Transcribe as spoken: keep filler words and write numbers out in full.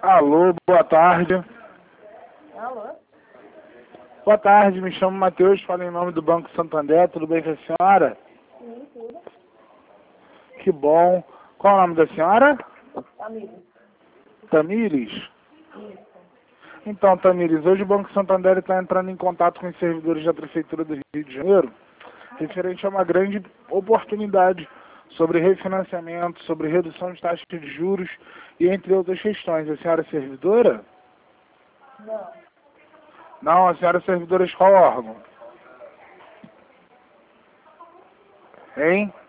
Alô, boa tarde. Alô? Boa tarde, me chamo Matheus, falo em nome do Banco Santander, tudo bem com a senhora? Sim, tudo. Que bom. Qual é o nome da senhora? Amigo. Tamires? Isso. Então, Tamires, hoje o Banco Santander está entrando em contato com os servidores da Prefeitura do Rio de Janeiro, referente a uma grande oportunidade sobre refinanciamento, sobre redução de taxas de juros e entre outras questões. A senhora é servidora? Não. Não, a senhora é servidora de qual órgão? Hein?